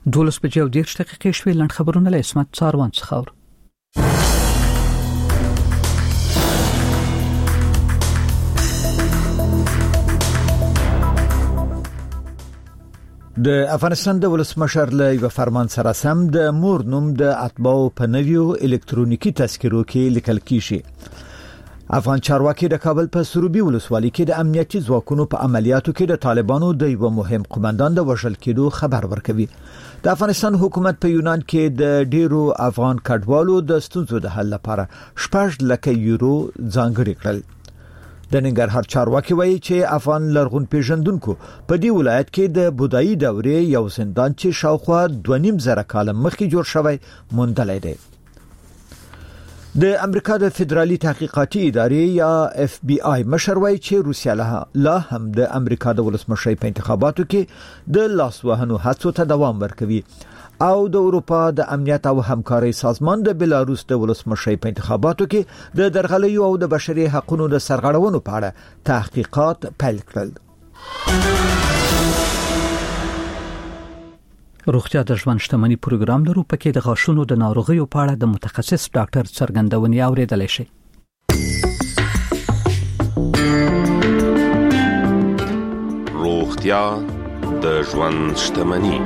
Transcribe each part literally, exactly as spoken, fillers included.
دولس بجې او دېرش دقیقې شوې. لنډ خبرونه له عصمت څاروان څخه اورو. د افغانستان د ولسمشر له یو فرمان سره سم د مور نوم د اتباعو په نویو الکترونیکی تذکرو کې لیکل کیږي. افغان چارواکي د کابل په سروبي ولسوالۍ کې د امنیتي ځواکونو په عملیاتو کې د طالبانو د یو مهم قومندان د وژل کېدو خبر ورکوي. د افغانستان حکومت په یونان کې د ډیرو افغان کډوالو د ستونزو د حل لپاره شپږ لک یورو ځانګړي کړل. د ننګرهار چارواکي وایي چې افغان لرغون پیژندونکو په دې ولایت کې د بودایي دورې یو زندان چې شاوخوا دوه نیم زره کال مخکې جوړ شوی موندلی دی. د امریکا د فدرالي تحقیقاتي ادارې یا اف بی آی مشر وایي چې روسیا لا هم د امریکا د ولسمشر په انتخاباتو کې د لاس وهنو هڅو ته دوام ورکوي او د اروپا د امنیت او همکارۍ سازمان د بلاروس د ولسمشر په انتخاباتو کې د درغلیو او د بشري حقوقو د سرغړونو په اړه تحقیقات پیل کړل. روغتیا د ژوند شتمنۍ پروګرام لرو، پکې د غاښونو د ناروغیو په اړه د متخصص ډاکټر څرګندونې اوریدلای شئ. روغتیا د ژوند شتمنۍ.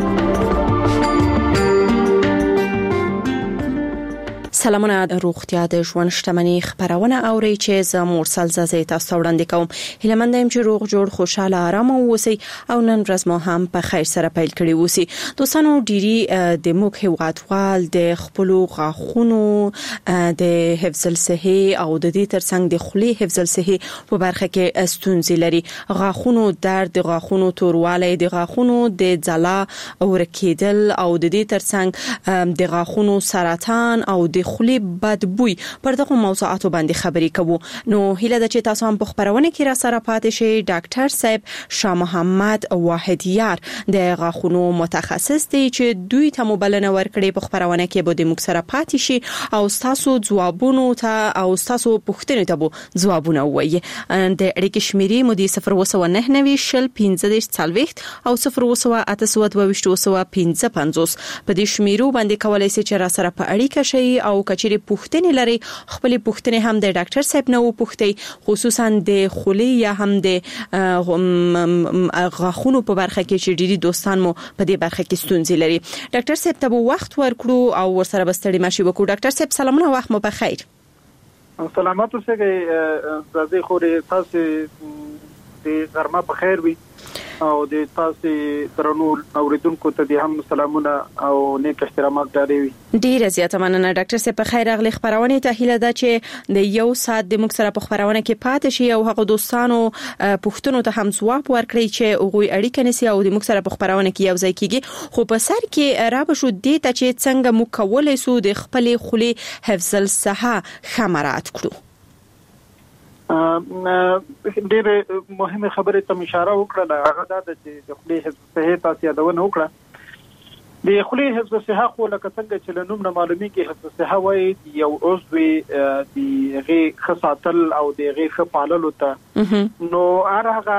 سلامونه، د روغتیا د ژوند شتمنۍ خبرونه اوري چې زه مرسل زازي تاسو وړاندې کوم. هیله مند یم چې روغ جوړ خوشاله آرام اوسئ او نن ورځ مو هم په خیر سره پیل کړی اوسئ. دوستانو، ډيري د موږ هیوادوال د خپل غاښونو د حفظ الصحه او د دې ترڅنګ د خولي حفظ الصحه په برخه کې ستونزې لري. غاښونو درد، د غاښونو توروالی، د غاښونو د ځلا ورکیدل او د دې ترڅنګ د غاښونو سرطان او د خولي بدبوي پر دغه موضوعاتو باندې خبرې کوو. نو هیله ده چې تاسو هم په خبرونه کې را سره پاتې شئ. ډاکټر صاحب شاه محمد واحدیار د غاښونو متخصص دی چې دوی ته مبلنه ورکړي. په خبرونه کې به د موږ سره پاتې شي او تاسو ځوابونو ته او تاسو پوښتنې ته به ځوابونه وایي. د اړیکې شمیرې مو د صفر وسو نه نوي شل پنځه څلويخت او صفر وسو اته سو دوه وشت وسو پنځه پنځوس. په دې شمیرو باندې کولای شئ چې را سره په اړیکه شئ او کچېری پوښتنې لري خپل پوښتنې هم د ډاکټر صاحب نه وپوښتئ، خصوصا د خولي یا هم د غاښونو په برخه کې چې ډېری دوستان مو په دې برخه کې ستونزې لري. ډاکټر صاحب ته وخت ورکړو او ورسره بستړي ماشي وکړو. ډاکټر صاحب سلامونه، وخت مو په خیر. سلامات اوسئ. زه خوري تاسو د غرمه په خیر وي او د تاسو درنو اوریدونکو ته د هم سلامونه او نیک احترامات ډالې وي. ډیره زیاته مننه ډاکټر صاحب. په خیر اغلی خبرونه ته هیله ده چې د یو ساعت د موږ سره په خبرونه کې پاتې شي او هغه دوستانو پوښتنو ته هم ځواب ورکړي چې هغه اړیکه نسی او د موږ سره په خبرونه کې یو ځای کیږي. خو په سر کې را به شو دې ته چې څنګه مو کولای سو د خپل خولي حفظ الصحه خمرات کړو. ډېر مهمه خبره ته اشاره وکړه، هغه دا چې د خولي حفظ الصحه تاسو یادونه وکړه. د خولي حفظ الصحه خو لکه څنګه چې له نوم نه معلومیږي، حفظ الصحه وایي یو عضو د غي خصاتل او د غي خپاللو ته نو هغه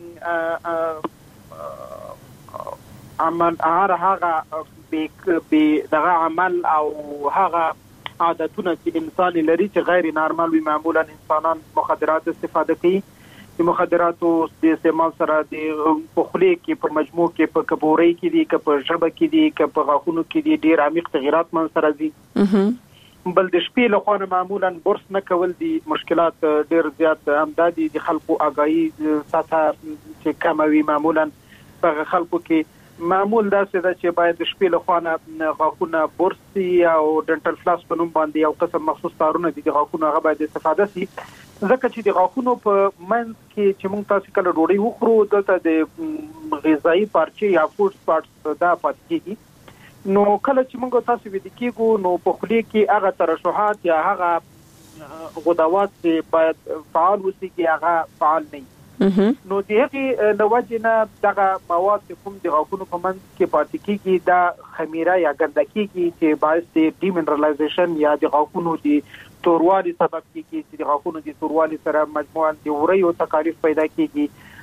عمل هغه به دغه عمل او هغه عادتونه چې انسان لري چې غیر نارمل وي. معمولا انسانان مخدرات استفاده کوي. د مخدراتو د استعمال سره د پخلی کې په مجموع کې په کبوري کې دي، که په ژبه کې دي، که په غاښونو کې دي، ډیر عمیق تغیرات من سره دي. بل د شپې له خوا معمولا برس نه کول دي مشکلات ډیر زیات همدادي. د خلکو آگاهي ساته چې کموي. معمولا په خلکو کې معمول دا څه چې باید د شپې له خوا نه غاښونه برس او ډنټل فلاس په نوم باندې یو قسم مخصوص تارونه دي د غاښونو هغه باید استفاده شي. ځکه چې د غاښونو په منځ کې چې موږ تاسو کله ډوډۍ وخورو دلته د غذایی پارچې یا فوډ سپاټس دا پاتې کیږي. نو کله چې موږ تاسو ویل کېږو نو په خولي کې هغه ترشحات یا هغه غدوات چې باید فعال وسیږي هغه فعال نه. نو د هغې له وجې نه دغه مواد چې کوم د غاښونو په منځ کې پاتې کېږي دا خمیره یا ګنده کېږي چې باعث د ډیمنرالایزیشن یا د غاښونو د توروالی سبب کېږي چې د غاښونو د توروالی سره مجموعاً د وریو تکالیف پیدا کېږي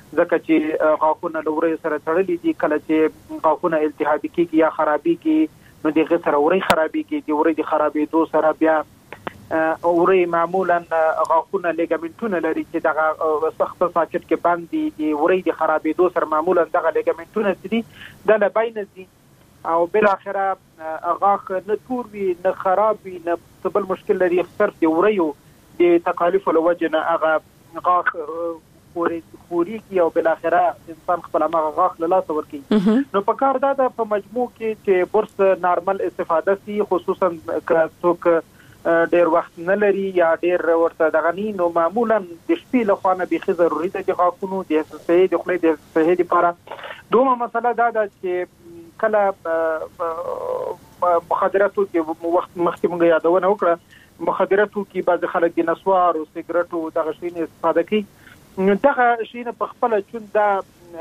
ځکه چې غاښونه له ورې سره تړلي دي. کله چې غاښونه التهابي کېږي یا خرابېږي نو دغه سره ورې خرابېږي. د ورې د خرابېدو سره بیا ورې معمولا غاښونه لیګامنټونه لري چې دغه سخت ساکټ کې باندې د ورې د خرابېدو سره معمولا دغه لیګامنټونه دي د لباین دي او بل اخره غاښ نه تور وي نه خراب وي نه بل مشکل لري. صرف د وریو د تکالیف له وجه نه هغه غاښ خوري خوري کی او بل اخره انسان خپل هغه غاښ له لاس ورکي. نو په کار دا د په مجموع کې چې برس نارمل استفاده سي، خصوصا که څوک ډیر وخت نه لري یا ډیر ورته دغه ني نو معمولا د شپې له خوا نه به ضروري ده چې غاښونو د صحي د خولې د صحي لپاره. دومره مسله دا ده چې کله مخدراتو کې وخت مخکې موږ یادونه وکړه، مخدراتو کې بعض خلک د نسوار او سیګریټو دغه شی نه استفاده کوي. نو دغه شی نه په خپل چون دا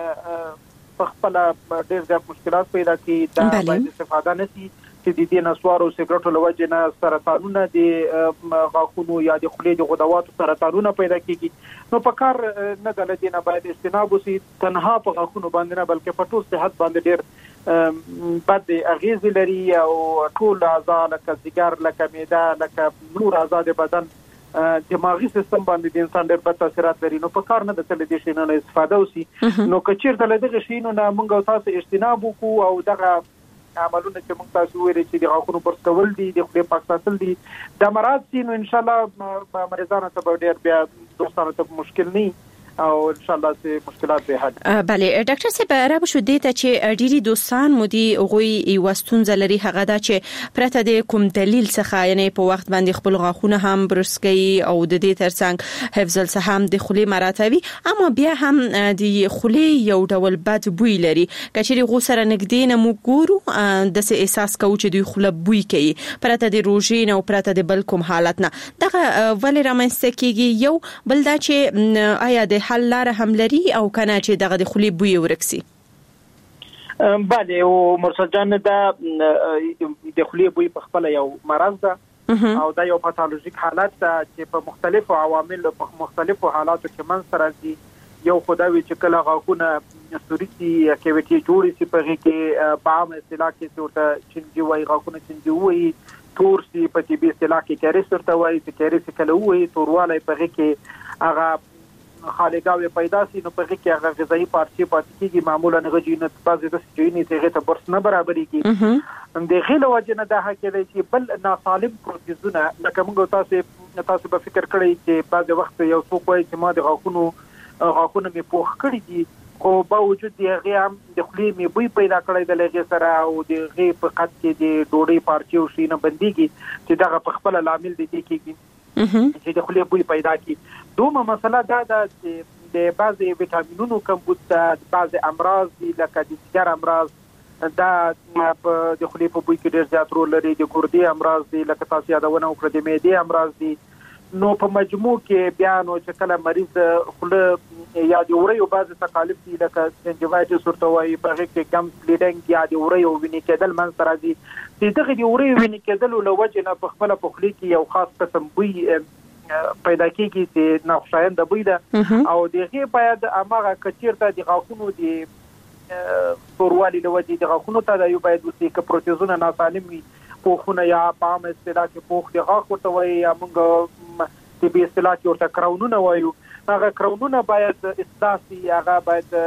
په خپل ډیر ځکه مشکلات پیدا کوي. دا باید استفاده نشي چې د دې نسوار او سیګریټو له وجې نه سرطانونه د غاښونو یا د خولې د غدواتو سرطانونه پیدا کیږي. نو په کار نه د لدینه باید اجتناب وشي، تنها په غاښونو باندې نه بلکې په ټول صحت باندې ډیر بد اغیز لري او ټول اعضاء لکه ځیګر لکه معده لکه نور اعضاء د بدن دماغي سیستم باندې د انسان ډېر بد تاثیرات لري. نو په کار نه د تل دې شي نه استفاده وشي. نو کچیر د لدغه شي نو موږ تاسو اجتناب وکړو او دغه عملونه چې موږ تاسو ویل چې د غاښونو برس کول دي، د خولې پاک ساتل دي، د مراد سي نو ان شاء الله مریضانو ته ډېر بیا دوستانو ته مشکل نه او ان شاء الله سي مشکلات به حل. بله ډاکټر صاحب را به شو دي ته چې ډيري دوستان مودي غوي وستونځ لري هغه دا چې پرته د کوم دلیل څخه یعنی په وخت باندې خپل غاښونه هم برس کوي او د دې ترڅنګ حفظ الصحه د خولې مراتبي، اما بیا هم د خولې یو ډول بد بوی لري. کچېری غو سره نګدې نه مو ګورو د څه احساس کوو چې دوی خوله بوی کوي پرته د روژې نه او پرته د بل کوم حالت نه. دغه ولې رامنځته کیږي؟ یو بل دا چې آیا د حل لاره هم لري او کنه چې دغه د خولې بوی ورکسي؟ بله او مرسل جان دا د خولې بوی په خپل یو مرض ده او دا یو پاتولوژیک حالت ده چې په مختلفو عواملو په مختلفو حالاتو کې منځ راځي. یو خدای چې کله غاښونه سوريتي کیویټي جوړي سي په کې په عام اصطلاح کې ورته چنجي وای، غاښونه چنجي وای، تور سي په طبي اصطلاح کې کیریس ورته وای، چې کیریس کله وای تورواله په کې هغه خالګاوي پیدا سي نو په کې هغه غذایی پارچې پاتې کیږي. معمولا غوجینت بعضې د سجینې ته غته برس نه برابرېږي. د غیله وجنه د حکې چې بل ناسالم پروتیزونه لکه موږ تاسو تاسو په فکر کړی چې بعضې وخت یو څوک وایي چې ما د غاښونو غاښونه مې پوخ کړي دي خو باوجود د هغې هم د خولې مې بوی پیدا کړی د هغې سره او د هغې په قد کې د ډوډۍ پارچې او شي نه بندېږي چې دغه په خپله لامل د دې کېږي چې د خولې بوی پیدا کړي. دومره مسله دا ده چې د بعضې ویټامینونو کمبود ده، بعضې امراض دي لکه د ځیګر امراض دا د خولې په بوی کې ډېر زیات رول لري، د ګردې امراض دي لکه تاسو یادونه وکړه، د معدې امراض دي. نو په مجموع کې بیا نو چې کله مریض خوله یا د وریو بعضې تکالیف دي لکه سنجوایټس ورته وایي په هغې کې کم بلیډنګ یا د وریو وینې کېدل منځته راځي. د دغې د وریو وینې کېدلو له وجې نه په خپله په خولې کې یو خاص قسم بوی پیدا کېږي چې ناخوشاینده بوی ده او د هغې باید هماغه که چېرته د غاښونو د توروالي له وجې د غاښونو تداوي باید وشي. که پروتیزونه ناسالم وي، پوخونه یا په عامه اصطلاح کې پوخ د غاښ ورته وایي یا موږ طبي اصطلاح کې ورته کراونونه وایو، هغه کراونونه باید اصلاح شي، هغه باید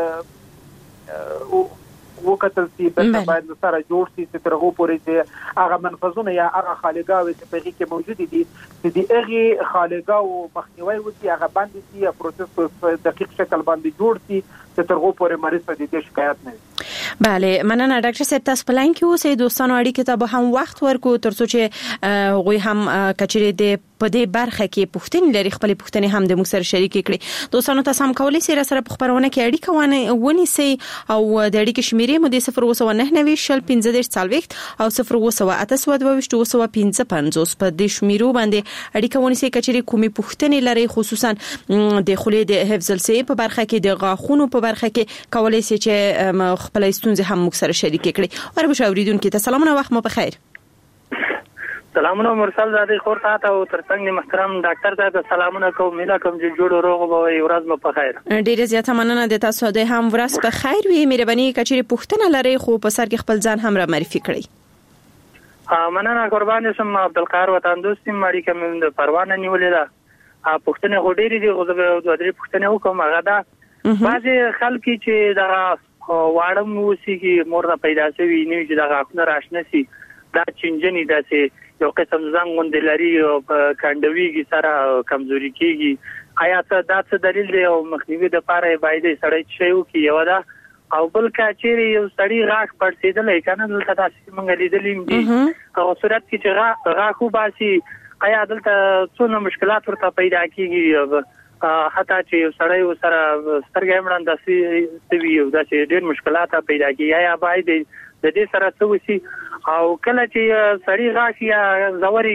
وکتل سي، بلکې باید سره جوړ سي چې تر هغو پورې چې هغه منفذونه یا هغه خالګاوې چې په هغې کې موجودې دي چې د هغې خالګاو مخنیوی وشي، هغه بندې سي یا پروسس په دقیق شکل باندې جوړ سي چې تر هغو پورې مریض ته د دې شکایت نه وي. بله مننه ډاکټر صاحب، تاسو په لاین کې اوسئ. دوستانو اړیکې ته به هم وخت ورکو ترڅو چې هغوی هم کچېرې د په دې برخه کې پوښتنې لري خپلې پوښتنې هم د موږ سره شریکې کړي. دوستانو تاسو هم کولی شئ راسره په خپرونه کې اړیکه ونیسئ او د اړیکې شمیرې مو د صفر اووه سوه نهه نوي شل پنځه دېرش څلوېښت او صفر اووه سوه اته سوه دوه ویشت اووه سوه پنځه پنځوس په دې شمیرو باندې اړیکه ونیسئ. کچېرې کومې پوښتنې لرئ خصوصا د خولې د حفظ الصحې په برخه کې، د غاښونو په برخه کې، کولی شئ چې خپلې ستونزې هم موږ سره شریکې کړئ. وربشه اوریدونکو ته سلامونه، وخت مو په خیر. سلامونه مرسل زادي خور ته او ترڅنګ محترم ډاکټر ته سلامونه کوم مله کوم چې جوړ روغ به وي ورځ مو په خیر. ډیره زیاته مننه د تاسو د هم ورځ په خیر وي. مهرباني کچېری پوښتنه لري خو په سر کې خپل ځان هم را معرفي کړئ. ها مننه قربان شم. عبدالقاهر وطن دوستم مړی کوم د پروانه نیولې ده. ا پوښتنه غوډيري دي غو د درې پوښتنه وکم هغه دا بعضی خلک چې دا واړم وسیږي مور نه پیدا شوی نه چې دا خپل راشنه سي دا چنجنی داسې یو قسم زنګون د لري او کاندویږي سره کمزوري کیږي آیا ته دا څه دلیل دی او مخنیوي د پاره باید سړی شي او کی یو دا او بل کاچری یو سړی راک پړسیدل کنه دلته تاسو مونږ لیدلیم دي او صورت کې چې راکو باسي آیا دلته څونه مشکلات ورته پیدا کیږي حتی چې سړی سره سترګې مړند داسې وي او داسې ډېر مشکلات پیدا کیږي آیا باید د دې سره څه وسی او کله چې سړی راشي یا زوري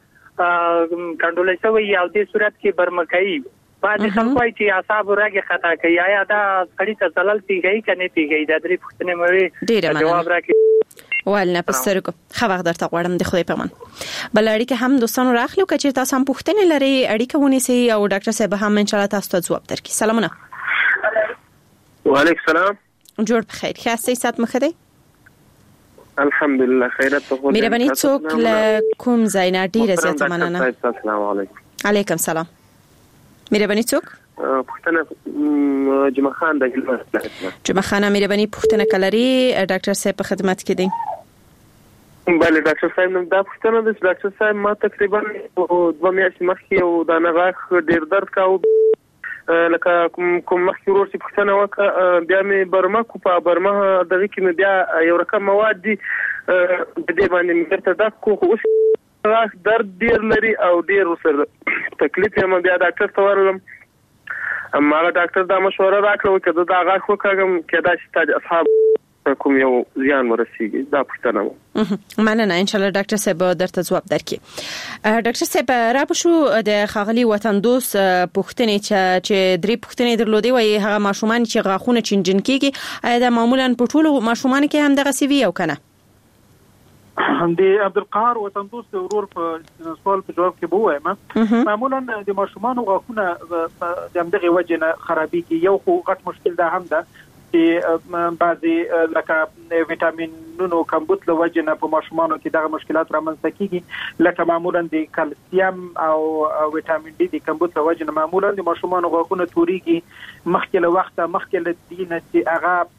کډولې شوی او د صورت کې برمکای بعد خلک وایي چې اعصاب راګه خطا کوي آیا دا سړی ته زلل پیږي کنه پیږي دا درې پوښتنې مې جواب راکړي ولنه پسترګو خو وخت درته غواړم د خدای په امان. بل اړیکه هم دوستانو راخلو کچې تاسو هم پوښتنې لري اړیکه ونیسي او ډاکټر صاحب هم ان شاء الله تاسو ته جواب درکړي. سلامونه. وعلیکم السلام. جوړ بخیر خاصه سات مخه دی الحمدلله خیرت ته خو مهرباني څوک له کوم ځای نه ډیره زیاته مننه. السلام علیکم. علیکم سلام. مهرباني څوک پښتنه جمعه خان د جمعه خان مهرباني پښتنه کلري ډاکټر صاحب په خدمت کې دی. بله ډاکټر صاحب نو دا پښتنه د ډاکټر صاحب ما تقریبا دوه میاشتې مخکې یو دا نغاخ ډیر درد کاوه لکه کوم مخکې ورور چې پښتنه وکړه بیا مې برما کو په برما دغه کې مې بیا یو رقم مواد دي د دې باندې مې تر دا کو اوس راخ درد ډیر لري او ډیر سره تکلیف یې بیا ډاکټر ته ورلم ما ډاکټر دا مشوره راکړه چې دا غاښ وکړم کې دا چې اصحاب کوم یو زیان ورسیږي دا پښتنه مننه ان شاء الله ډاکټر صاحب درته جواب درکړي. ډاکټر صاحب را بشو د خاغلی وطن دوست پښتنې چې درې پښتنې درلودي وي هغه ماشومان چې غاښونه چنجن کیږي ایا دا معمولا په ټولو ماشومان کې هم دغه سی وی او کنه؟ د عبدالقهر وطن دوست ورور په سوال په جواب کې بووایم معمولا د ماشومان غاښونه د همدغه وجه نه خرابي کی یو خو غټ مشکل ده هم ده چې بعضی لکه ویټامینونو کمبود له وجه نه په ماشومانو کې دغه مشکلات رامنځته کیږي لکه معمولا د کلسیم او ویټامین ډي د کمبود له وجه نه معمولا د ماشومانو غاښونه توريږي مخکې له وخت مخکې له دینه چې هغه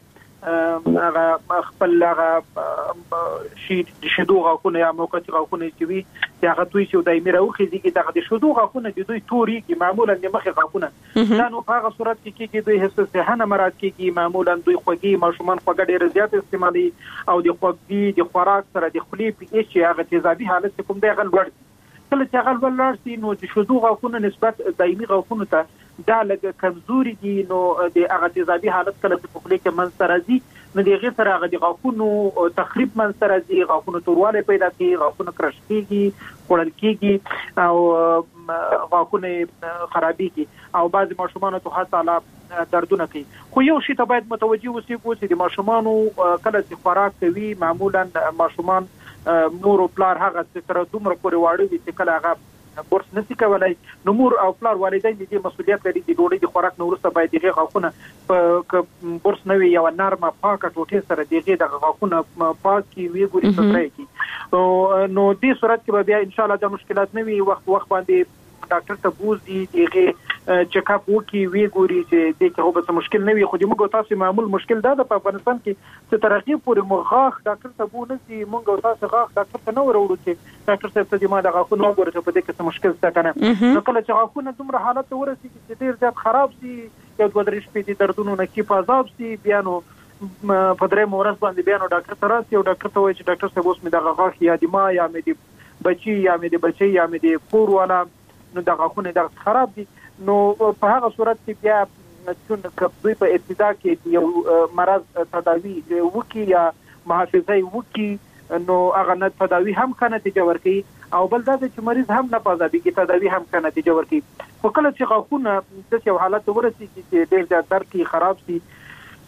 هغه خپل هغه شي د شدو غاښونه یا موقتي غاښونه چې وي چې هغه دوی چې دایمي راوخیږي دغه د شدو غاښونه د دوی توريږي معمولا د مخې غاښونه دا نو هغه صورت کې کې دوی حساسه صحنه مراد کېږي معمولا دوی خوږي ماشومان خوږ ډېر زیات استعمالي او د خوږي د خوراک سره د خولې په هیڅ هغه تیزابي حالت کوم دی غل ورته کله چې هغه ولر سي نو د شدو غاښونه نسبت دایمي غاښونه ته دا لږ کمزوري دي نو د هغه تیزابي حالت کله په خولې کې منځ راځي نو دغه سره هغه د غاښونو تخریب منځ راځي غاښونو تورواله پیدا کوي غاښونه کرش کیږي خړل کیږي او غاښونه خرابيږي او بعض ماشومان ته حتی دردونه کوي خو یو شی ته باید متوجي اوسئ چې د ماشومانو کله چې خوراک کوي معمولا ماشومان نور او پلار هغه ستر دومره پورې واړوي چې کله هغه بورس نسی کولای نو مور او پلار والدین دې مسؤلیت لري د ډوډۍ د خوراک نو ورسته باید دغه غاښونه په بورس نوي یو نرمه پاکه ټوټه سره دغه د غاښونه پاکي وی ګوري سترای کی نو دې صورت کې بیا ان شاء الله د مشکلات نوي وخت وخت باندې ډاکټر ته بوزي دغه چیک اپ وکي وی ګوري چې دغه هو به مشکل نه وي خو دې موږ تاسو معمول مشکل دا د افغانستان کې چې ترقی پورې مغاخ ډاکټر ته بو نه سي موږ تاسو غاخ ډاکټر ته نه ورولو چې ډاکټر صاحب ته ما د غاښونو وګورئ په دې کې څه مشکل څه کنه نو کله چې غاښونه دومره حالت ورسیږي چې ډیر زیات خراب سي یو دوه درې شپې دي دردونه نه کی پازاب سي بیا نو په درې مورز باندې بیا نو ډاکټر ته راسي او ډاکټر ته وایي چې ډاکټر صاحب اوس مې د غاښ یا د ما یا مې د بچي یا مې د بچي یا مې د کور والا نو د غاښونه د خراب دي نو په هغه صورت کې بیا چې دوی په ابتدا کې یو مرض تداوی وکي یا محافظه وکي نو هغه نه تداوی هم کنه نتیجه ورکړي او بل دا چې مریض هم نه پازابي کې تداوی هم کنه نتیجه ورکړي خو کله چې غاښونه د یو حالت ورسیږي چې ډېر زیات درد کې خراب شي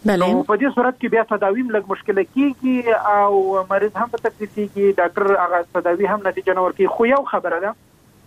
نو په دې صورت کې بیا تداوی لږ مشکل کیږي او مریض هم په تکلیف کیږي، ډاکټر هغه تداوی هم نتیجه نه ورکوي. خو یو خبره ده،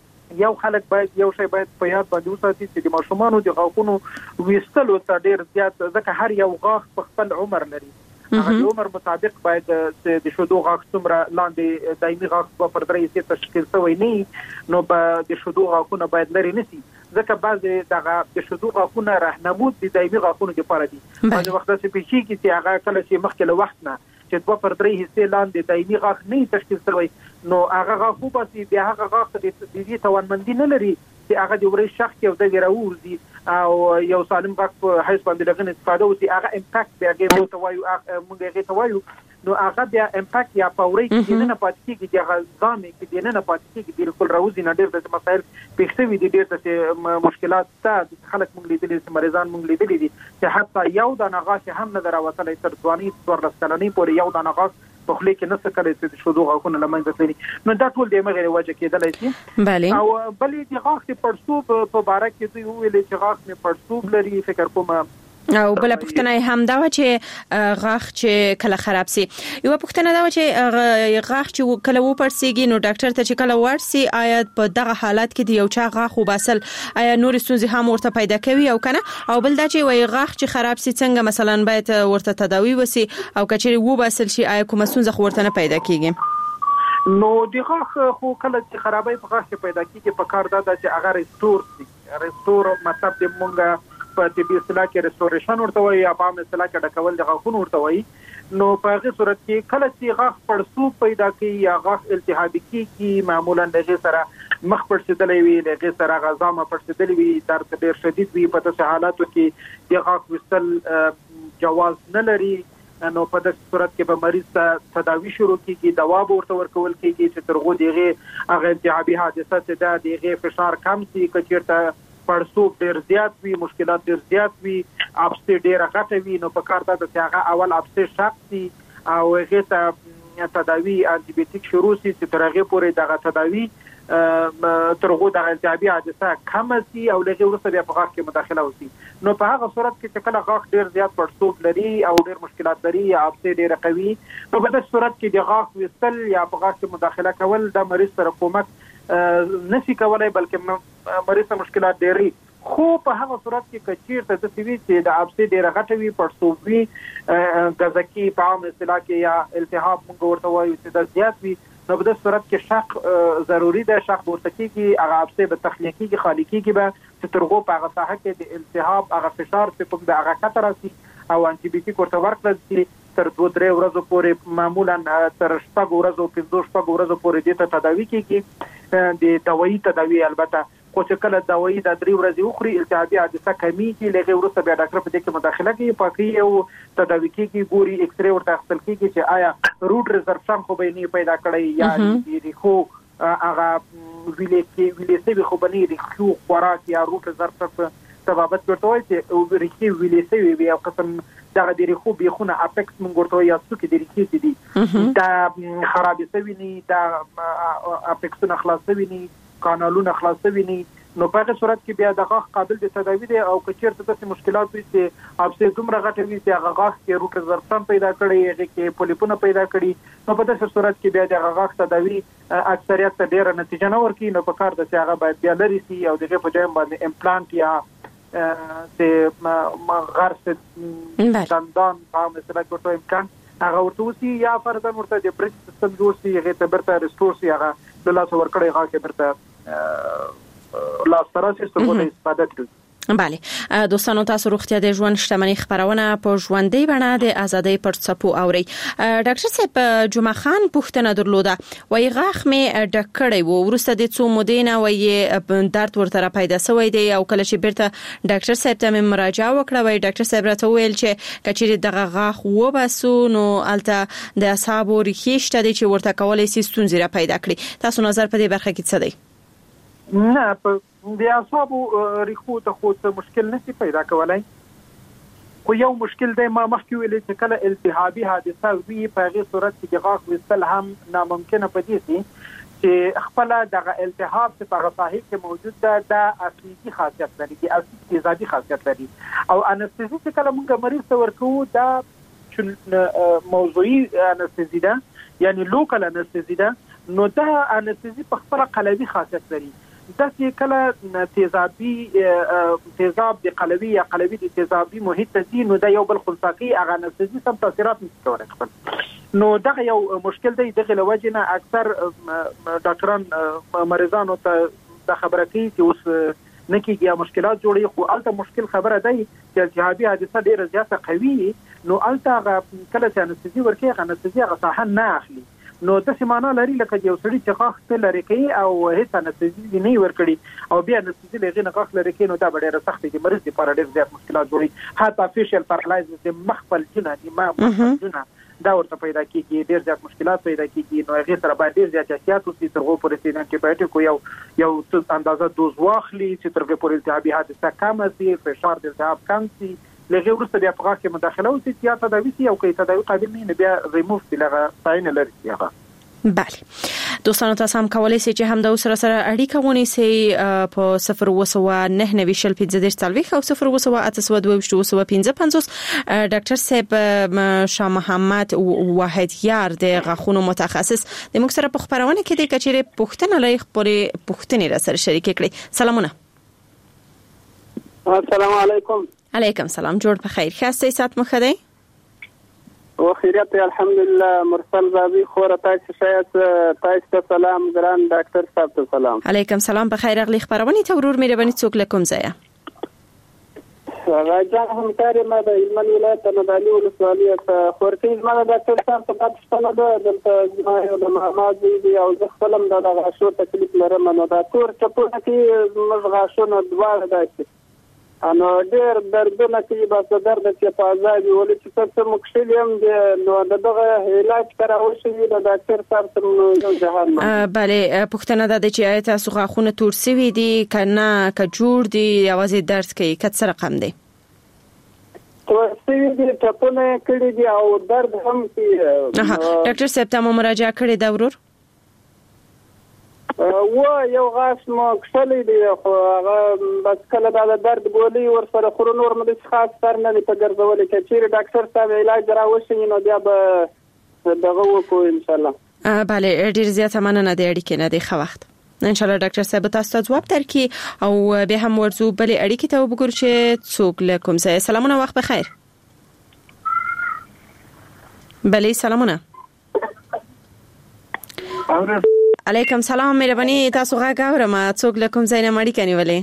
یو خلک باید یو شی باید په یاد باندې وساتي چې د ماشومانو د غاښونو ویستلو ته ډیر زیات، ځکه هر یو غاښ په خپل عمر لري. هغه د عمر مطابق باید د شودو غاښ څومره لاندې دایمي غاښ په پر درې حصې تشکیل شوی نه، نو په د شودو غاښونه باید لري نسی، ځکه بعضې دغه د شودو غاښونه راهنمود د دایمي غاښونو دپاره دي. بعضې وخت داسې پیښیږي چې هغه کله چې مخکې له وخت نه چې دوه پر درې حصې لاندې دایمي غاښ نه تشکیل شوی، نو هغه غاښ وباسي، بیا هغه غاښ د دې توانمندي نه لري چې هغه د وری شخص یو دغه راوځي او یو سالم غاښ په حیث باندې لغنه استفاده وسی، هغه امپاکټ بیا کې مو توایو موږ هغه توایو، نو هغه بیا امپاکټ یا پوري کې نه پاتې کیږي، چې هغه ځامې کې نه پاتې کیږي، بالکل راوځي نه. ډېر د مسایل پېښوي دي، ډېر د مشکلات ته خلک موږ لیدلي دي، مریضان موږ لیدلي دي چې حتی یو د نغاښ هم نه دراوتلې تر ځواني څوارلس کلنۍ پورې یو د نغاښ په خله کې نه څه کوي چې شودو غاښونه لمنځه تللي، نو دا ټول د مغیر وجه کېدلای شي. بله او بلې د غاښ د پړسوب په باره کې دوی ویلي چې غاښ مې پړسوب لري، فکر کوم. او بل پوښتنه هم دا و چې غاښ چې کله خراب سي، یو پوښتنه دا و چې غاښ چې کله و پړسيږي نو ډاکټر ته چې کله ورسي، آیا په دغه حالت کې د یو چا غاښ وباسل آیا نور ستونزې هم ورته پیدا کوي او کنه؟ او بل دا چې وای غاښ چې خراب سي څنګه مثلا باید ورته تداوی وسی او کچې و باسل شي، آیا کومه ستونزه ورته نه پیدا کیږي؟ نو د غاښ خو کله چې خرابای په غاښ پیدا کیږي، په کار دا چې هغه ریسټور شي. ریسټور مطلب د مونږه په طبي اصطلاح کې ریسټوریشن ورته وایي، یا په عام اصطلاح کې ډکول د غاښونو ورته وایي. نو په هغه صورت کې کله چې غاښ پړسوب پیدا کوي یا غاښ التهابي کیږي، معمولا دغه سره مخ پړسېدلې وي، دغه سره غزامه پړسېدلې وي، درد ډېر شدید وي، په داسې حالاتو کې د غاښ وستل جواز نه لري. نو په داسې صورت کې به مریض ته تداوی شروع کیږي، دوا به ورته ورکول کیږي چې تر هغو دغه هغه التهابي حادثه چې ده دغه فشار کم شي. که چېرته پړسوب ډېر زیات وي، مشکلات ډېر زیات وي، اپسې ډېره غټه وي، نو په کار ده چې هغه اول اپسې شاق شي او هغې ته تداوی انټي بیوټیک شروع شي چې تر هغې پورې دغه تداوی تر هغو دغه التهابي حادثه کمه شي او له هغې وروسته بیا په غاښ کې مداخله وشي. نو په هغه صورت کې چې کله غاښ ډېر زیات پړسوب لري او ډېر مشکلات لري یا اپسې ډېره قوي، نو په داسې صورت کې د غاښ ویستل یا په غاښ کې مداخله کول د مریض سره کومک نشي کولای، بلکې مریض ته مشکلات ډېري. خو په هغه صورت کې که چېرته داسې وي چې د اپسې ډېره غټه وي، پړسوب وي، ګزکي په عام اصطلاح کې یا التهاب موږ ورته وایو چې دا زیات وي، نو په داسې صورت کې شق ضروري ده. شق به ورته کېږي، هغه اپسې به تخلیه کېږي، خالي کېږي به، چې تر هغو په هغه ساحه کې د التهاب هغه فشار چې کوم د هغه کته راسي او انټي بیوټیک ورته ورکړل شي، تر دوه درې ورځو پورې، معمولا تر شپږ ورځو پنځو شپږ ورځو پورې دې ته تداوي کېږي، د دوايي تداوي. البته خو چې کله دوايي د درې ورځې وخوري، التهابي حادثه کمیږي، له هغې وروسته بیا ډاکټر په دې کې مداخله کوي، پاکوي او تداوي کېږي، ګوري، ایکسرې ورته اخیستل کېږي چې آیا روټ ریزرپشن خو به یې نه پیدا کړی یا د ریښو هغه ویلې سوي خو به نه ریښو خوراک یا روټ ریزرپشن سبابت ورته وایي چې ریښې ویلې سوي وي، او قسم دغه د ریښو بیخونه اپکس موږ ورته وایي، یا څوکې د ریښې چې دي دا خرابې سوي نه، دا اپکسونه خلاص سوي نه، کانالونه خلاص سوي نه. نو په هغه صورت کې بیا د غاښ قابل د تداوي دی. او که چېرته داسې مشکلات وي چې اپسې دومره غټه وي چې هغه غاښ کې روټ ریزرپشن پیدا کړی، هغې کې پولیپونه پیدا کړي، نو په داسې صورت کې بیا د هغه غاښ تداوي اکثریت ته ډېره نتیجه نه ورکوي. نو په کار ده چې هغه باید بیا لرې شي او د هغې په ځای باندې امپلانټ یا د غرس دندان په عام اصطلاح کې ورته امکان هغه ورته وشي، یا فرضاً ورته د برج سیستم جوړ شي، هغې ته بیرته ریسټور شي، هغه له لاسه ورکړی غاښ یې بیرته لاسته راسي تر څو د استفاده کړي. بله دوستانو، تاسو روغتیا د ژوند شتمنۍ خبرونه په ژوندۍ بڼه د ازادۍ پر څپو اورئ. ډاکټر صاحب جمعه خان پوښتنه درلوده، وایي غاښ مې ډک کړی و، وروسته د څو مودې نه وایي درد ورته را پیدا شوی دی، او کله چې بیرته ډاکټر صاحب ته مې مراجعه وکړه، وایي ډاکټر صاحب راته وویل چې که چېرې دغه غاښ وباسو نو هلته د اعصابو ریښې شته دي چې ورته کولی شي ستونزې را پیدا کړي. تاسو نظر په دې برخه کې څه دی؟ نه، په د اعصابو ریښو ته خو څه مشکل نشي پیدا کولای، خو یو مشکل دی ما مخکې ویلې چې کله التهابي حادثه وي، په هغې صورت کې د غاښ ویستل هم ناممکنه پدې شي چې خپل دغه التهاب چې په غصاحب کې موجود ده د اسیدي خاصیت لري، د اسید تیزابي خاصیت لري. او انستزي چې کله موږ مریض ته ورکو دا موضوعي انستزي ده، یعنی لوکل انستزي ده، نو دا انستزي په خپل قلبي خاصیت لري. د چې کله تیزابي تیزاب د قلبي یا قلبي د تیزابي محیط ته نو دا یو بل خنثی هغه انستزي سم تاثیرات نشي کولای خپل. نو دغه یو مشکل دی. دغه لوجنه اکثر ډاکټران مریضانو ته د خبره کوي چې اوس نکیږي مشکلات جوړي، خو الته مشکل خبره دی چې التهابي حادثه ډیره زیاته قوي، نو الته کله چې انستزي ورکي انستزي هغه صحن نه اخلي. نو د سیمانه لري لکه یو سړی چې غاښ ته لري کوي او هیڅ انستزي نه ورکړي او بیا انستزي لغې نه غاښ لري کوي، نو دا ډیره سخت دي، مریض لپاره ډیر زیات مشکلات جوړي. حتی فیشل پارالایز د مخفل جنا دي ما جنا دا ورته پیدا کیږي، ډیر زیات مشکلات پیدا کیږي. نو هغه سره باید ډیر زیات احتیاط وکړي تر هغه پورې چې انټي بایوټیک یو یو اندازه دوز واخلي چې تر هغه پورې التهابي حادثه کم شي، فشار د التهاب کم شي. لغه ورسته بیا په غاښ کې مداخله وکړي یا تداوي شي، او کې تداوي قابل نه بیا ریموف دی لغه پاین لري هغه. بله دوستانو، تاسو هم کولای شئ چې هم د سره سره اړیکه ونیسئ په صفر وسوه نه نوي شل پنځه دېرش څلوېښت او صفر وسوه اته سوه دوه ویشت وسوه پنځه پنځوس. ډاکټر صاحب شاه محمد واحدیار د غاښونو متخصص د موږ سره په خبرونه کې د کچېره پوښتنه لای خپلې پوښتنې را سره شریک کړي. سلامونه. السلام علیکم. علیکم سلام. جوړ په خیر. خاصه سات مخدی و خیریت الحمدلله. مرسل زابی خور تاسو شایت تاسو سلام ګران ډاکټر صاحب ته سلام. علیکم سلام. په خیر اغلی خبرونه ته ورور مهرباني څوک لکم ځای راځه هم کاری ما د هلمند ولایت نه دالي ولسوالۍ ته خورتي ما د ډاکټر صاحب په پاتشتنه ده دلته ما یو د محمد دی او زه خپلم د غاښو تکلیف لرم. نو دا تور چپونه کې موږ غاښونه دواړه داسي انو ډېر دردونه کوي، بس درد چې په ازادي ولې چې څه مشکل یم نو دغه علاج کراوه شي د ډاکټر صاحب سره یو جهان. بله پوښتنه ده چې آیا تاسو غاښونه تور سوي دي کنه که جوړ دي یوازې درد کوي کڅ رقم دی؟ تور سوي دي، ټپونه کړي دي او درد هم کوي. ډاکټر صاحب ته مو مراجعه کړې ده ورور؟ و یو غاښ مو کښلې دی خو هغه بس کله دا درد بولي ورسره خورو نور مو د خاص سر نه په ګرځولې کې چیرې ډاکټر صاحب علاج راوښي نو بیا به دغه وکړو ان شاء الله. بله ډیر زیاته مننه د اړیکې نه دی. ښه وخت. ان شاء الله ډاکټر صاحب تاسو ته جواب درکړي او به هم ورزو بل اړیکې ته وګورئ چې څوک لکم سه. سلامونه، وخت بخیر. بله سلامونه. علیکم سلام. مهرباني تاسو غږ اورم. څوک لکم ځای نه مړی کني ولې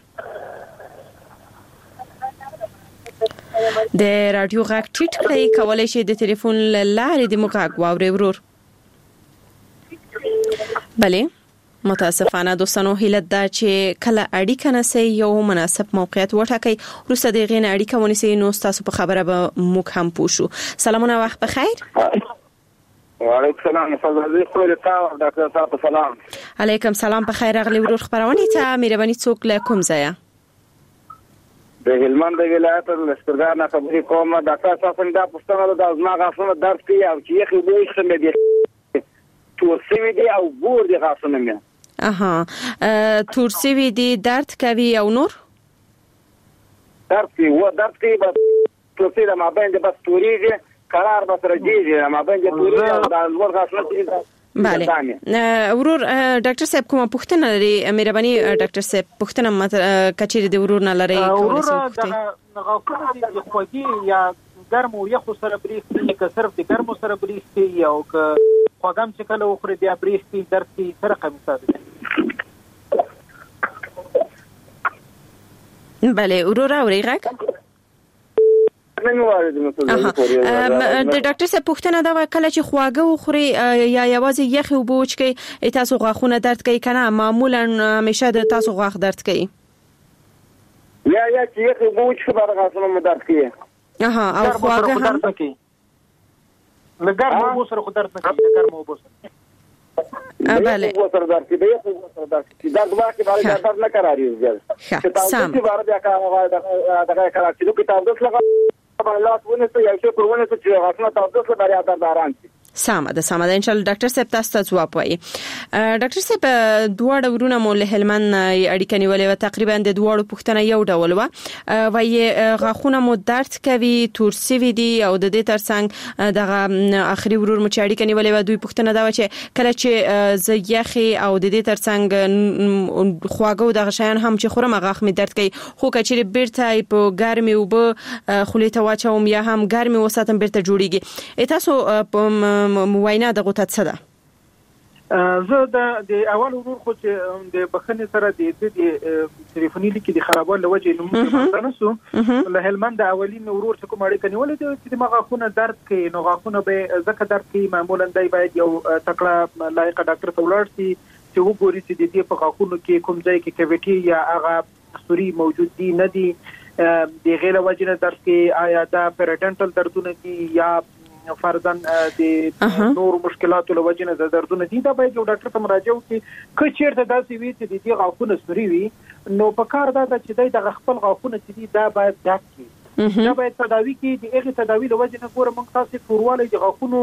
د رادیو غږ ټیټ کړئ، کولای شئ د ټلیفون لارې د مغږ واوري ورور. بله متاسفانه دوستانو هیله ده چې کله اړیکه نسي یو مناسب موقعیت وټاکئ، وروسته د غین اړیکه ونیسئ نو تاسو په خبره به موږ هم پوښو. سلامونه، وخت بخیر. وعلیکم سلام. فضل خو ته ډاکټر صاحب سلام. علیکم سلام. په خیر اغلی ورور خبرونه ته مهرباني څوک لکم ځای د هلمند ولایت لشکرګاه نه خبرې کوم. ډاکټر صاحب څنګه پوښتنه ده د ما غاښونه درد کوي او چې یخي دوی څه دي تور سوي دي او ګور دي غاښونه مې. اها تور سوي دي درد کوي او نور درد کوي و درد کوي بس تور سوي ما باندې بس توريږي قرار بس راځي ما باندې توري او د لور غاښونه. بله ورور ډاکټر صاحب کومه پوښتنه لري؟ مهرباني ډاکټر صاحب پوښتنه مت کچېری د ورور نه لري کولای شي د غاښونو د خوږی یا ګرم او یخ سره بریښي که صرف د ګرم سره بریښي او که خوګم چې کله وخوري بیا بریښي درد کی سره کمی ساده. بله ورور اوري غږ د ډاکټر صاحب پوښتنه دا کله چې خواږه وخوري یا یوازې یخ او بوچ کې تاسو غاښونه درد کوي کنه معمولا همیشه د تاسو غاښ درد کوي یا یا چې یخ او بوچ خبره غاښونه درد کوي. اها او خواږه هم درد کوي لګر مو سره خو درد نه کوي لګر مو سره. بله وہ سردار کی بے وہ سردار کی درد واقعی بارے درد نہ کرا رہی ہے کتاب کی بارے کا دغه کرا چې کتاب د څلګه الله ونه ته یو څه پرونه ته چې غاښونه تاسو ته بارے درد آرام شي. سمه ده سمه ده ان شاء الله ډاکټر صاحب تاسو ته ځواب وایي. ډاکټر صاحب دوه ورونه مو له هلمند اړیکه نیولې و، تقریبا د دوه پوښتنه یو ډول و، وایي غاښونه مو درد کوي، تورسي دي او د دې ترڅنګ دغه اخري ورور مو چې اړیکه نیولې و دوی پوښتنه دا و چې کله چې ز یخي او د دې ترڅنګ خواږه دغه شیان هم چې خورم غاښ می درد کوي، خو کچې بیرته په ګرمي او به خلیته واچوم یا هم ګرمي وساتم بیرته جوړیږي. تاسو په موینه دغه ته څه ده؟ زه د اول ورور خو چې د بخنه سره د دې ټلیفوني لیکي د خرابوالي لوجه نو موږ نه سو له هلمند اولین ورور چې کوم اړیکه نیولې چې د مغاخونه درد کوي، نو غاخونه به زکه درد کوي، معمولا دای باید یو تکړه لایق ډاکټر ته ولاړ شي چې وګوري چې د دې په غاخونو کې کوم ځای کې کیویټي یا هغه سوري موجود دي نه دي، د غیر وجنه درد کې آیا دا پیراډنټل دردونه دي یا فرضاً د نور مشکلاتو له وجنه د دردونه دي، دا باید یو ډاکټر ته مراجعه وکړي. که چیرته داسې وي چې د دې غاښونه سوري وي نو په کار دا چې دای د خپل غاښونه چې دي دا باید ډاک کړي، دا باید تداوی کړي. د هغه تداوی له وجنه ګوره موږ تاسو کورواله د غاښونو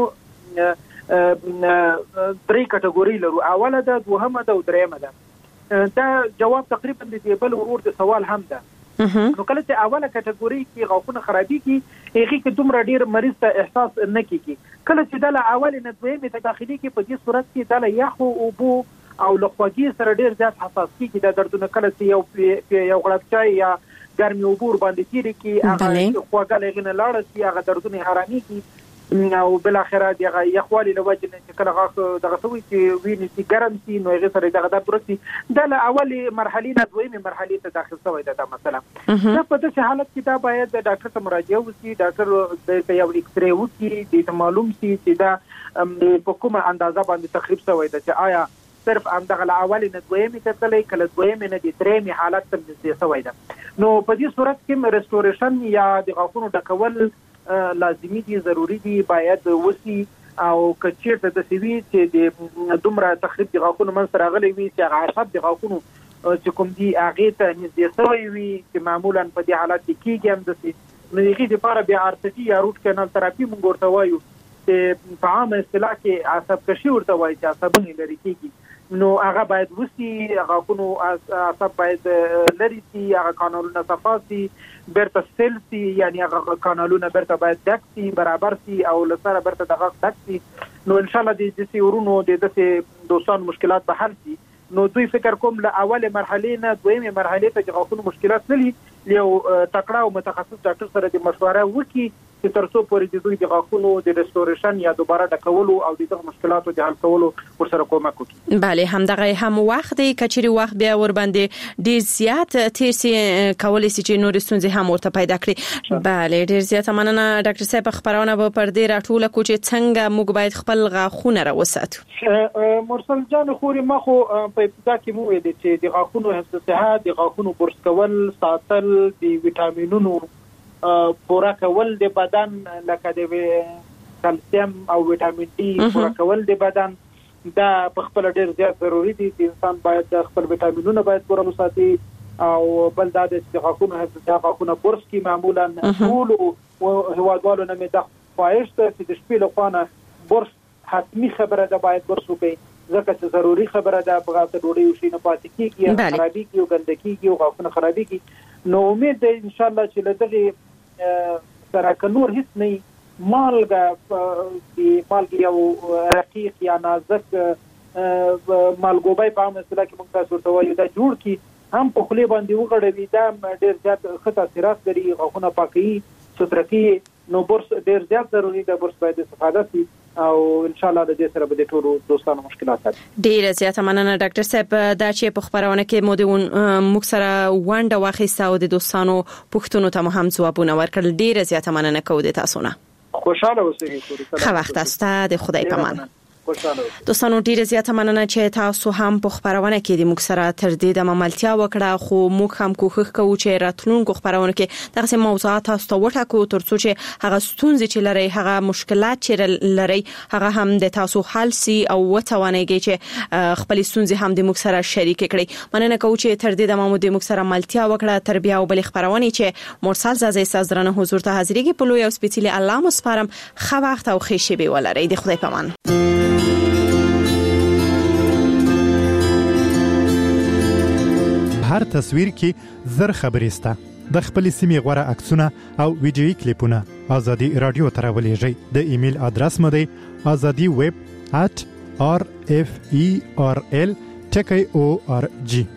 درې کټګوري لرو، اوله ده، دوهمه ده او دریمه ده. دا جواب تقریبا د دې بل ورور د سوال هم ده. نو کله چې اوله کټګوري کې غاښونه خرابي کی هغه کې دومره ډیر مریض ته احساس نه کیږي، کله چې د اول نه دویمه ته داخلي کې په دې صورت کې د یخو او بو او لخواږي سره ډیر زیات حساس کیږي د دردونه، کله چې یو یو غړپ چای یا ګرمي او بور باندې تیری کې هغه خواږه لغنه لاړ شي، هغه دردونه حرامي کی او بل اخره دغه یخوالي له وجه نه چې کله غاښ دغه سوي چې ویني چې ګرم شي نو هغه سره دغه درد ورسي، د اولي مرحلې نه دویمه مرحلې ته داخل شوی دا مثلا. دا په داسې حالت کې دا باید د ډاکټر ته مراجعه وکړي، ډاکټر د یو ایکس ری وکړي د معلوم شي چې دا په کومه اندازه باندې تخریب شوی دا چې آیا صرف همدغه اولي نه دویمه کتلې کله دویمه نه د درېمه حالت ته نږدې شوی دا. نو په دې صورت کې ریسټوریشن یا د غاښونو ډکول لازمي دي، ضروری دي، باید وسی او کچیرته د سوي چې د دومره تخریب د غاښونو من سره غلي وي چې هغه عصب د غاښونو چې کوم دي هغه ته نږدې شوی وي چې معمولا په دې حالت کې کېږي هم د سي نو هغه لپاره بیا ارتفي یا روټ کانال تراپي موږ ورته وایو چې په عامه اصطلاح کې عصب کشي ورته وایي چې عصبونه لري کېږي، نو هغه باید وسی، غاښونو عصب باید لري سي، هغه کانالونه صفا سي، برته سیل سي، یعنی هغه کانالونه برته باید ډک سي، برابر سي او لسره برته دغه ډک سي. نو ان شاء الله د دې ورونو د دې دوستان مشکلات به حل سي. نو دوی فکر کوم له اوله مرحله نه دویمه مرحله ته چې غاښونو مشکلات نه لري، یو تکړه او متخصص ډاکټر سره د مشوره وکړي چې ترڅو پورې د دوی د غاښونو د ریسټوریشن یا دوباره ډکولو او د مشکلاتو د حل کولو ورسره کومک وکړي. بله همدغه هم وخت دی کچري وخت بیا ور باندې ډیر زیات تیسي کولای شي چې نور ستونزې هم ورته پیدا کړي. بله ډیر زیات مننه ډاکټر صاحب، خبرونه به پر دې راټوله کو چې څنګه موږ باید خپل غاښونه راوساتو. مرسل جان خوري ما خو په ابتدا کې مو ویل چې د غاښونو حفظ صحت، د غاښونو برس کول، ساتل، د ویټامینونو پورا کول د بدن لکه د کلسیم او ویټامین ډي پورا کول د بدن دا په خپل ډیر زیات ضروری دي چې انسان باید خپل ویټامینونه باید پورا وساتي. او بل دا د غاښونو حفظ صحت، غاښونه برس کې معمولا ټول او هوادوالو نه د خواهش ته چې د شپې لخوا برس حتمی خبره ده، باید برس وکړي ځکه چې ضروری خبره ده، په غاښ ډوډۍ وشي نه پاتې کیږي، خرابي کیږي او ګندګي او غاښونه خرابي کیږي. نو امید ده ان شاء الله چې لدغه سره کنور هیڅ نه مالګه چې مالګه یو رقیق یا نازک مالګوبای په عامه اصطلاح کې موږ تاسو ته وایو دا جوړ کی هم په خلی باندې وغړوي، دا ډیر زیات ښه تاثیرات لري، غاښونه پاکي سترکی. نو برس ډیر زیات ضروری ده، برس باید استفاده شي او ان شاء الله د دې سره به د ټولو دوستانو مشکلات حل. ډیر زیات مننه ډاکټر صاحب، دا چې په خبرونه کې مو د موږ سره ونده واخیسته او د دوستانو پوښتنو ته هم ځوابونه ورکړل. ډیر زیات مننه کوم د تاسو نه. خوشاله اوسئ. خو وخت است د خدای پامان. دوستانو ډیره زیاته مننه چې تاسو هم په خبرونه کې د موږ سره تر دې د عملتیا وکړه خو موږ هم کوښښ کوو چې راتلونکو خبرونه کې دغه موضوعات تاسو ته وټاکو ترڅو چې هغه ستونزې چې لري هغه مشکلات چې لري هغه هم د تاسو حل سي او وتوانيږي چې خپل ستونزې هم د موږ سره شریک کړئ. مننه کوم چې تر دې د مامو د موږ سره عملتیا وکړه تربیه او بل خبرونه چې مرسل زازي سازرانه حضور ته حاضرېږي په لوی او سپیڅلي الله مسپارم خو وخت او خې شی به ولري د خدای پامان. هر تصویر کې زر خبرې سته د خپل سیمې غوړه عکسونه او ویډیوي کلیپونه ازادي رادیو ته راولېږئ. د ایمیل ادرس مو دی azadi web at r f e r l t k o r g.